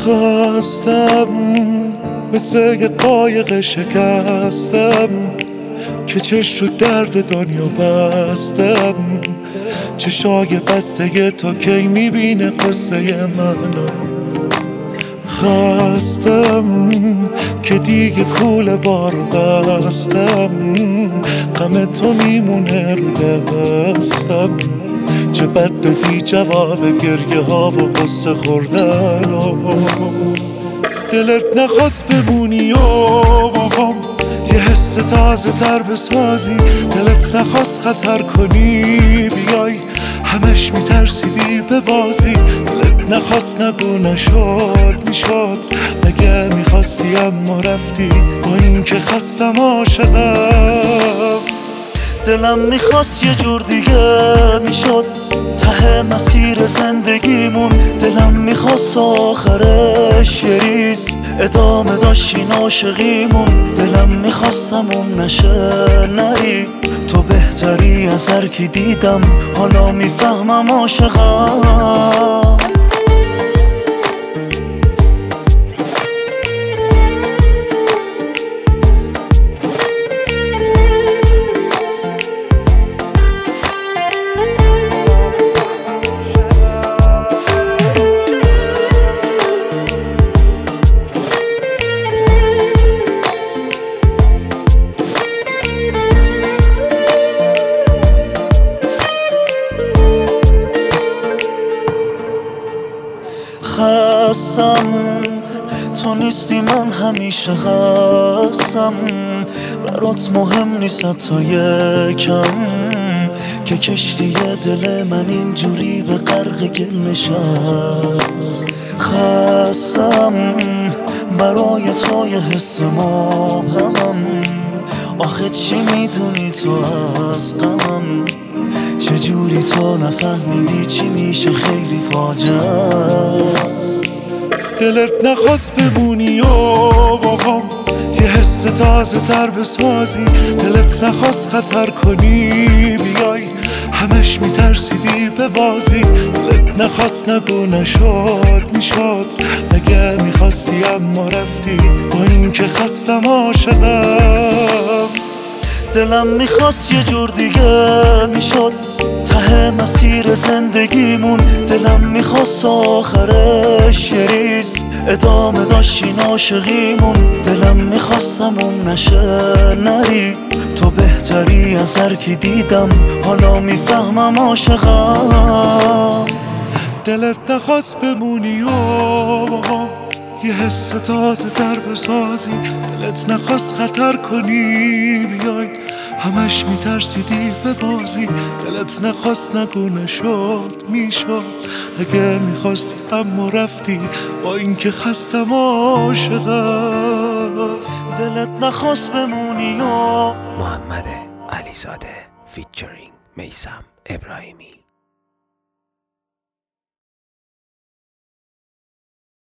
خواستم مثل یه قایق شکستم که چش رو درد دنیا بستم. چشای بسته تو کی میبینه قصه منو. خواستم که دیگه کوله بار بستم، غم تو میمونه رو دستم. چه بد دادی جواب گریه ها و قصه خوردن و دلت نخواست بمونی و یه حس تازه تر بسازی. دلت نخواست خطر کنی بیای، همش میترسیدی به بازی. دلت نخواست نگو نشد میشد، مگه میخواستی اما رفتی با این که خستم عاشقم. دلم میخواست یه جور دیگه میشد ته مسیر زندگیمون. دلم میخواست آخرش یه ریز ادامه داشت این عاشقیمون. دلم میخواستم نشه نری، تو بهتری از هر کی دیدم، حالا میفهمم عاشقم. خستم تو نیستی، من همیشه خستم. برات مهم نیست تا یکم که کشتی دل من اینجوری به غرق گل نشست. خستم برای تو یه حس مبهمم، آخه چی میدونی تو از غمم؟ چجوری تو نفهمیدی چی میشه خیلی فاجعه است. دلت نخواست بمونی و یه حس تازه تر بسازی. دلت نخواست خطر کنی بیای، همش میترسیدی به بازی. دلت نخواست نگو نشد میشد، مگه میخواستی اما رفتی با این که خستم عاشقم. دلم میخواست یه جور دیگه میشد ته مسیر زندگیمون. دلم میخواست آخرش یه ریز ادامه داشت این عاشقیمون. دلم میخواستم نشه نری، تو بهتری از هر کی دیدم، حالا میفهمم عاشقم. دلت نخواست بمونی و یه حس تازه تر بسازی. دلت نخواست خطر کنی بیای، همش میترسیدی به بازی. دلت نخواست نگو نشد میشد، اگه میخواستی اما رفتی با این که خستم عاشقم. دلت نخواست بمونی و محمد علیزاده فیچرینگ میثم ابراهیمی.